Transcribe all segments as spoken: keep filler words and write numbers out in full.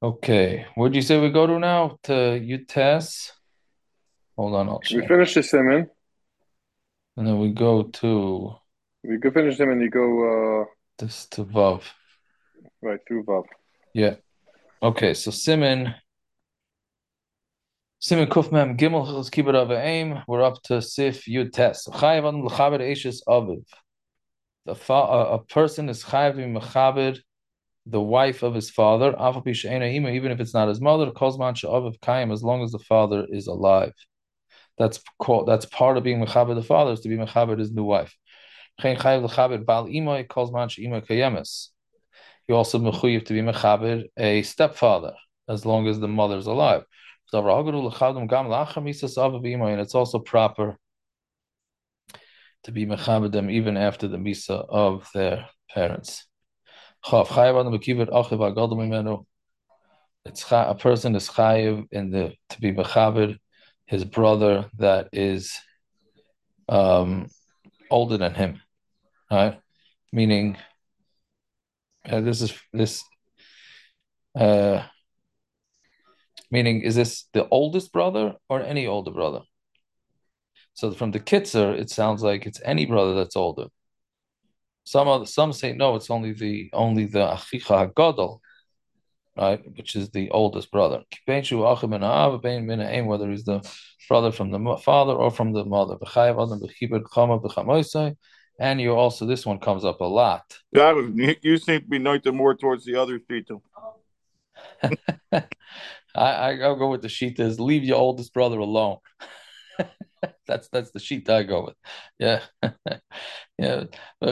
Okay, where'd you say we go to now? To Utes? Hold on, I'll We check. finish the Simon. And then we go to We could finish them and you go uh this to Vav. right through Vav. Yeah. Okay, so Simin, Simin Kufmem Gimel Chil's Kibbut Av Aim. We're up to Sif Yud Tes. Chayav Adam L'Chabed Eishes Aviv. The fa a, a person is chayav in Mechabed, the wife of his father, Afal Pi She'ena Ima, even if it's not his mother, Kozman She'aviv Kayim, as long as the father is alive. That's called, that's part of being Mechabed the father, is to be Mechabed his new wife. Chen chayav L'Chabed Bal Ima, Kozman She'ima Kayemes. You also mechuyev to be mechaber a stepfather as long as the mother's alive. And it's also proper to be mechaber them even after the misa of their parents. It's a person is chayiv in the to be mechaber his brother that is um, older than him, right? Meaning, uh, this is this. Uh, Meaning, is this the oldest brother or any older brother? So from the Kitzer, it sounds like it's any brother that's older. Some other, some say no, it's only the only the Achicha Hagadol, right, which is the oldest brother. Whether he's the brother from the father or from the mother. And you also, this one comes up a lot. Yeah, you you seem to be noted more towards the other three too. I, I I'll go with the Shita is leave your oldest brother alone. That's that's the sheet I go with. Yeah. Yeah.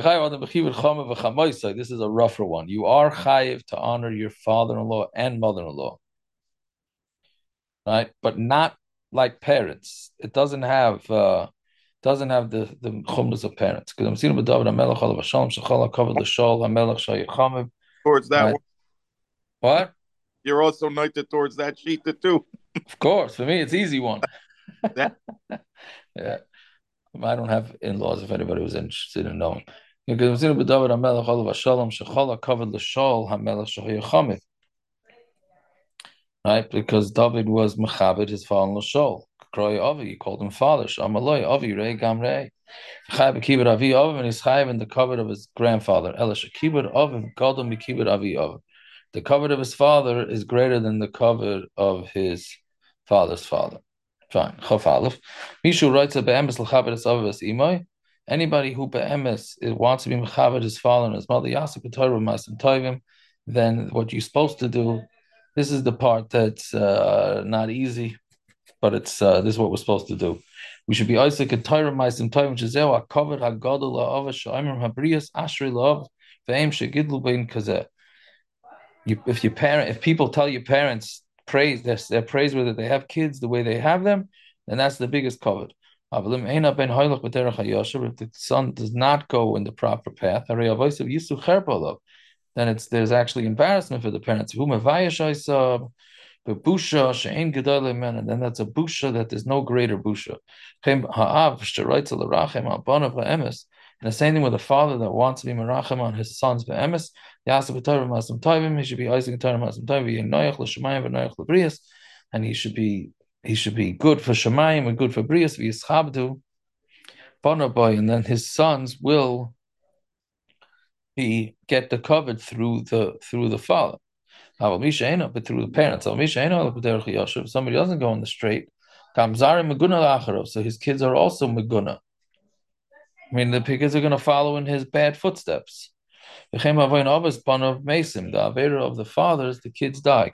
This is a rougher one. You are chayiv to honor your father-in-law and mother-in-law, right? But not like parents. It doesn't have uh doesn't have the the chumras of parents. Because I'm seeing with David Hamelech alav hashalom shechala covered the shol Hamelech shayichamim, Towards that right? one, What? you're also noted towards that sheet too. Of course, for me it's easy one. That Yeah. I don't have in-laws if anybody was interested in knowing. Because David Hamelech alav hashalom shechala covered the shol Hamelech shayichamim. Right? Because David was Mechabed, his father Lashol. Kroy Avi, he called him father. Shamaloi, Avi, Rei Gam Rei. Chayv Kibud Avi Avi, and he's Chayv in the covet of his grandfather. Elish Kibud Avi, Gadol Mikibud Avi Avi. The covet of his father is greater than the covet of his father's father. Fine. Chaf Aleph. Mishu writes a be'emes l'chabed es avivas imoi. Anybody who be'emes wants to be mechabed his father and his mother, yasik b'torah ma'asim tovim, then what you're supposed to do, this is the part that's uh, not easy, but it's uh, this is what we're supposed to do. We should be Isaac and Torah ma'asim tovim, shezeu ha'kavod ha'gadol ha'ava sha'imrim ha'brias ashrei la'av ve'em shegidlu bein kazeh. You, if your parent, if people tell your parents praise, they're, they're praiseworthy, they have kids the way they have them, then that's the biggest covet. If the son does not go in the proper path, then it's there's actually embarrassment for the parents. And then that's a busha that there's no greater busha. And the same thing with a father that wants to be merachem on his sons be'emes. He should be Isaac and Torah Masam Tovim, Noach l'Shemayim v'Noach l'Brias, and he should be he should be good for Shemayim and good for Brias v'Yischabdu Bonaboy, and then his sons will be get the covered through the through the father. But through the parents. If somebody doesn't go on the straight, so his kids are also meguna. I mean, the kids are going to follow in his bad footsteps. The Avera of the fathers, the kids die.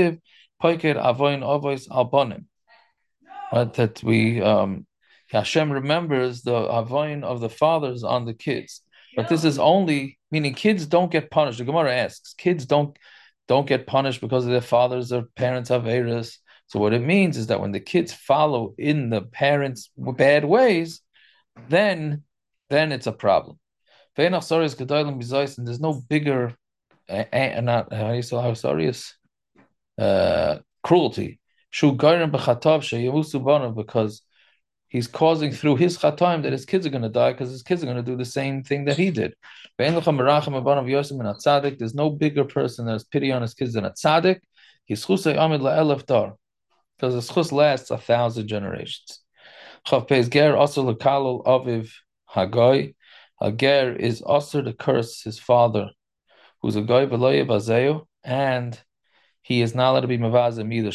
Right, that we um, Hashem remembers the avoin of the fathers on the kids. But this is only meaning kids don't get punished. The Gemara asks, kids don't don't get punished because of their fathers or parents have errors. So what it means is that when the kids follow in the parents' bad ways, then then it's a problem. And there's no bigger, uh, uh, not how do you say sorry is uh, cruelty. Because he's causing through his chatoim that his kids are going to die because his kids are going to do the same thing that he did. There's no bigger person that has pity on his kids than a tzaddik. Because the schus lasts a thousand generations. Chav Pez Ger also lekalol aviv hagoy. A ger is also to curse his father, who's a goy v'loye bazeu, and he is not allowed to be mavazim either.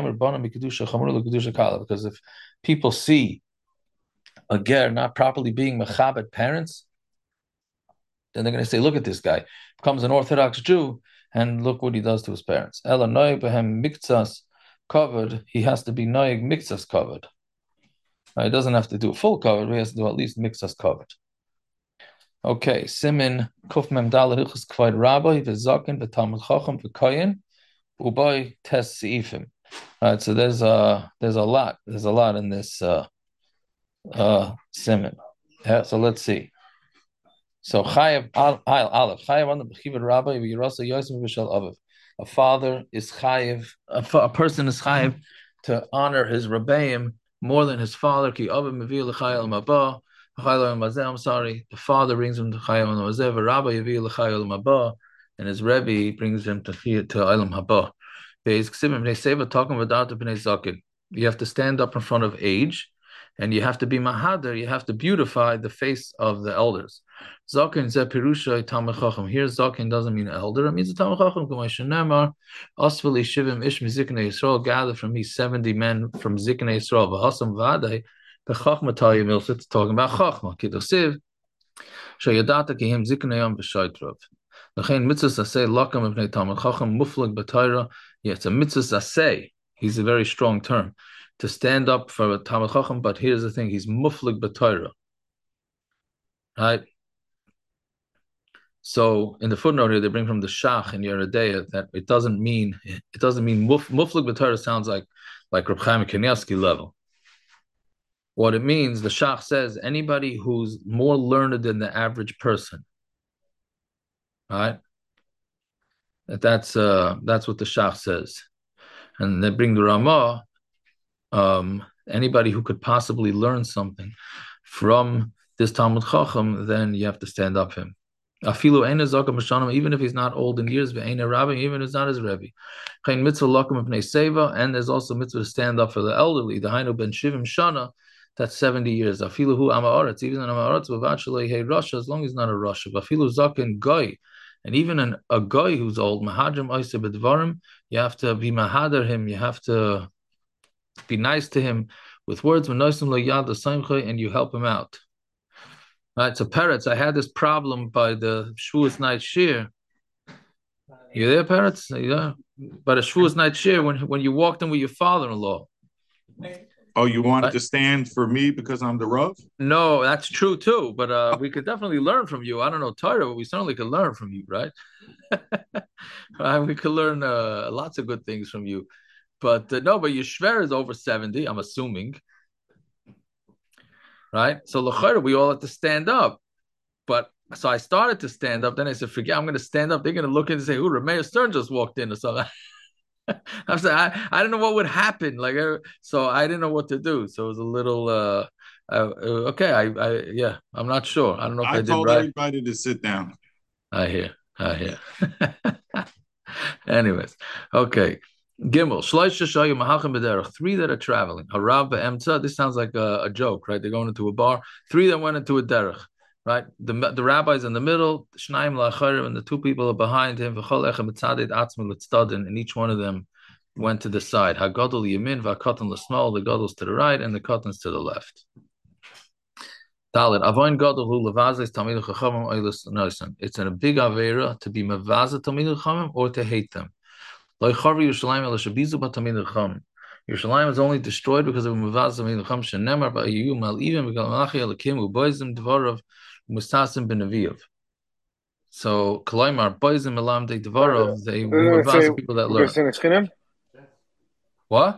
Because if people see a ger not properly being mechabed parents, then they're going to say, look at this guy, becomes an Orthodox Jew, and look what he does to his parents. Ela noyeg behem miktsas covered, he has to be noyeg miktsas covered. He doesn't have to do a full covered, but he has to do at least miktsas covered. Okay, Simin Kuf Mem Dal Hilchos Kvaid Rabbi v'Zaken v'Talmud Chacham v'Koyin Uboy Tes Seifim. Right, so there's a there's a lot there's a lot in this uh, uh, Simin. Yeah, so let's see. So Chayav Al Aleph Chayav on the B'Chivad Rabbi v'Yirasa Yosef v'Shal Aviv. A father is Chayav. A, a person is Chayav to honor his Rebbeim more than his father. Ki Aviv Mevil L'Chayil Mabah. I'm sorry. The father brings him to Chayil Mazeh, Rabbi Yavi L'Chayil Mabah, and his Rebbe brings him to to Ilam Haba. You have to stand up in front of age, and you have to be mahader. You have to beautify the face of the elders. Zaken ze pirusha Talmid Chacham. Here, Zaken doesn't mean elder; it means a Talmid Chacham. K'may Asvali Shivim Ish Miziknei Yisrael. Gather from me seventy men from Ziknei Yisrael. V'Hasam V'Adei. The Chachma Tayyim it's talking about Chachma. Kidosiv Shayadata Kihim Ziknayam B'Shaitrov. L'chein mitzvahs asay lakam ibnei Talmid Chacham muflag b'Torah. Yeah, it's a mitzvahs asay. He's a very strong term to stand up for a Talmid Chacham. But here's the thing: he's muflag b'Torah. Right. So in the footnote here, they bring from the Shach and Yeredeya that it doesn't mean it doesn't mean muf, muflag b'Torah sounds like like Reb Chaim Kanievsky level. What it means, the Shach says, anybody who's more learned than the average person, right? That that's uh, that's what the Shach says, and they bring the Ramah. Um, anybody who could possibly learn something from this Talmud Chacham, then you have to stand up him. Afilu eina zakam b'shanim, even if he's not old in years, ve'eina rabbi, even if he's not his rebbe. Chayin mitzvah lakum b'nei seva, and there's also mitzvah to stand up for the elderly. The hainu ben shivim shana. That's seventy years. Afiluhu amaretz, even an amaretz v'vachalei hey rasha, as long as he's not a rasha. Afilu zaken goy, and even an, a guy who's old, mahadrim oiseh b'dvarim, you have to be mahader him. You have to be nice to him with words. V'noisim lo yad l'saimchay, and you help him out. Right. So Peretz, I had this problem by the Shavuos night shir. You there, Peretz? Yeah. By the Shavuos night shir, when when you walked in with your father-in-law. Oh, you wanted right? to stand for me because I'm the Rav? No, that's true too. But uh, we could definitely learn from you. I don't know Torah, but we certainly could learn from you, right? Right? We could learn uh, lots of good things from you. But uh, no, but your shver is over seventy, I'm assuming. Right? So l'chayr, we all have to stand up. But so I started to stand up. Then I said, forget, I'm going to stand up. They're going to look in and say, oh, Rameir Stern just walked in or something. I'm saying I, I don't know what would happen, like so I didn't know what to do. So it was a little uh, uh okay. I, I yeah, I'm not sure. I don't know if I, I did told right. everybody to sit down. I hear, I hear. Anyways, okay. Gimel shloisha shayu mahachim b'derech. Three that are traveling. Harav be'emtza. This sounds like a, a joke, right? They're going into a bar. Three that went into a derech. Right, the the rabbi's in the middle, Shnaim la'acharim, and the two people are behind him. V'chol echem b'tzadid atzmi l'tzdadin, and each one of them went to the side. Hagadol yamin v'akatan l'smal. The gadol's to the right, and the katan's to the left. Dalit avoin gadol hu levazes talmidei chachamim oilus noisan. It's in a big avera to be mevazeh talmidei chachamim or to hate them. Lo yicharvi Yerushalayim ela shabizu b'talmidei chachamim. Yerushalayim is only destroyed because of mevazeh talmidei chachamim shenemar ba'ayu mal'ivim v'gal malachi elakim u'boizim dvarav. Mustasim ben Aviv. So Kalaimar Boizim Elam de Devarov, they were the people that learn. What?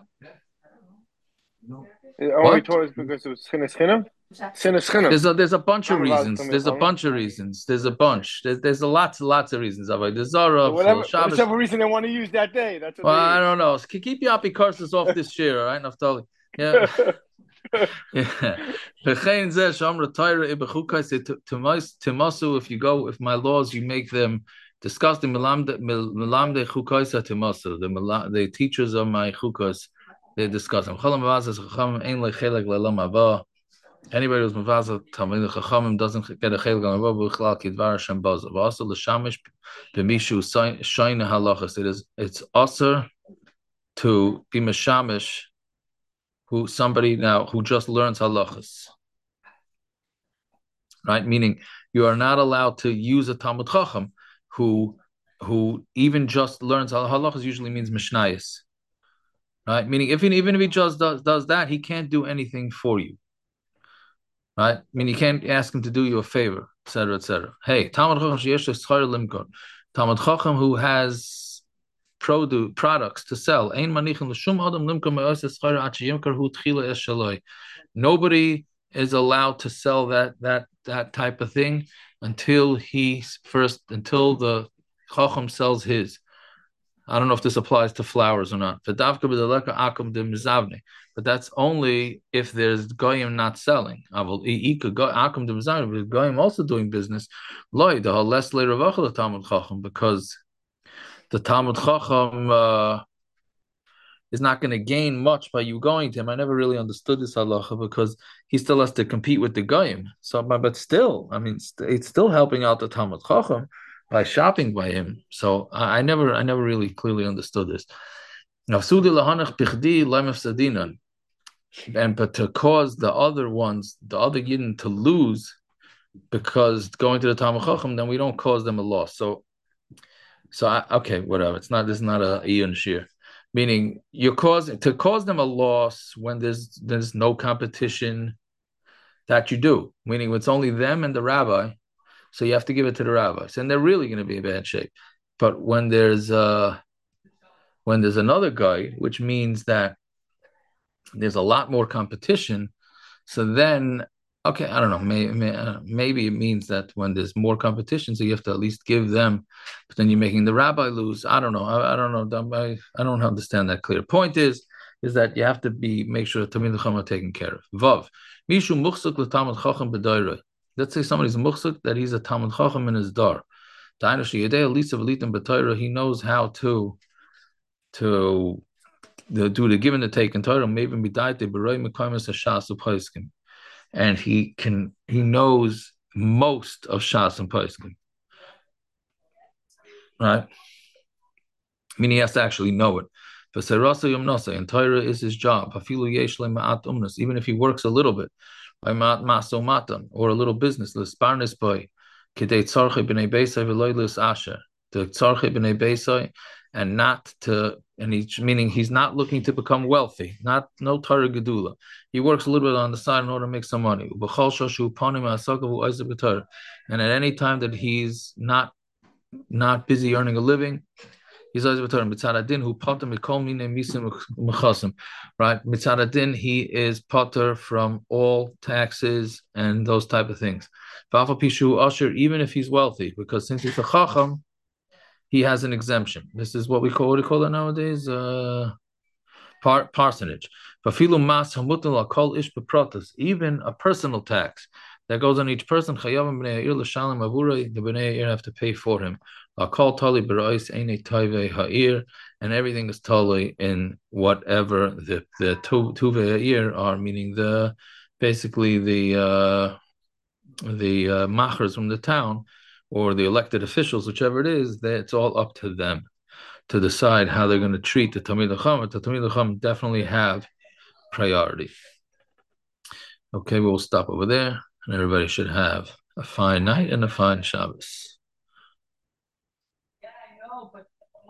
It only told us because it was Chinas Chinam. There's a there's a bunch of reasons. There's a bunch of reasons. There's a bunch. There's there's a lots lots of reasons. There's Zara, whatever, whatever reason they want to use that day. That's what well, I don't know. Keep your happy curses off this year, all right, Naftali. Yeah. V'chein zeh shamra Torah ibechukais timasu. If you go, if my laws, you make them disgusting. Milamde milamde chukais timasu. The mila- the teachers of my chukos, they discuss them. Cholam mavazas chachamim ein lechelek le'lam haba. Anybody who's mavazah talmidei chachamim doesn't get a chelek le'lam haba b'chlal kidvar Hashem bazav. Also l'shamish b'mishu shayna halachas. It is it's also to be mashamish who somebody now who just learns halachas, right? Meaning you are not allowed to use a Talmud Chacham who who even just learns halachas. Usually means mishnayos, right? Meaning if he, even if he just does does that, he can't do anything for you, right? I mean, you can't ask him to do you a favor, et cetera, et cetera. Hey, Talmud Chacham sheyesh l'schar limkor, Talmud Chacham who has produce products to sell. Nobody is allowed to sell that that that type of thing until he first until the chacham sells his. I don't know if this applies to flowers or not. But that's only if there's goyim not selling. Goyim also doing business. Because the Talmud Chacham uh, is not going to gain much by you going to him. I never really understood this halacha because he still has to compete with the goyim. So, but still, I mean, it's still helping out the Talmud Chacham by shopping by him. So I, I never, I never really clearly understood this. And but to cause the other ones, the other yidden to lose because going to the Talmud Chacham, then we don't cause them a loss. So. So I, okay, whatever. It's not. This is not a iyun shir, meaning you're causing to cause them a loss when there's there's no competition that you do. Meaning it's only them and the rabbi, so you have to give it to the rabbis, and they're really going to be in bad shape. But when there's uh when there's another guy, which means that there's a lot more competition, so then. Okay, I don't know. Maybe, maybe it means that when there's more competition, so you have to at least give them, but then you're making the rabbi lose. I don't know. I, I don't know. I, I don't understand that clear. Point is, is that you have to be make sure Talmid Chacham are taken care of. Vav, mishu muchsuk l'Talmud Chacham b'dayrei. Let's say somebody's muchsuk that he's a Talmud Chacham in his dar. He knows how to to do the give and the take in Torah. Maybe midayte b'rei mekaymes hashas u'paiskim. And he can he knows most of Shas and Poskim, right? I mean, he has to actually know it. And Torah is his job. Even if he works a little bit, or a little business, the tzarche b'nei beisai, and not to, and he's meaning he's not looking to become wealthy, not no Torah gedula. He works a little bit on the side in order to make some money. And at any time that he's not not busy earning a living, he's always returning. Mitzadadin who potter mikol mine misim mechasim, right? Mitzadadin he is potter from all taxes and those type of things. V'afal pishu usher, even if he's wealthy, because since he's a chacham, he has an exemption. This is what we call what do you call it nowadays? Uh, par, parsonage. Even a personal tax that goes on each person, the Bnei Yair have to pay for him. And everything is totally in whatever the the Tuvei Yair are, meaning the basically the uh, the uh, machers from the town or the elected officials, whichever it is, that it's all up to them to decide how they're going to treat the Talmid Chacham. The Talmid Chacham definitely have priority. Okay, we'll stop over there, and everybody should have a fine night and a fine Shabbos.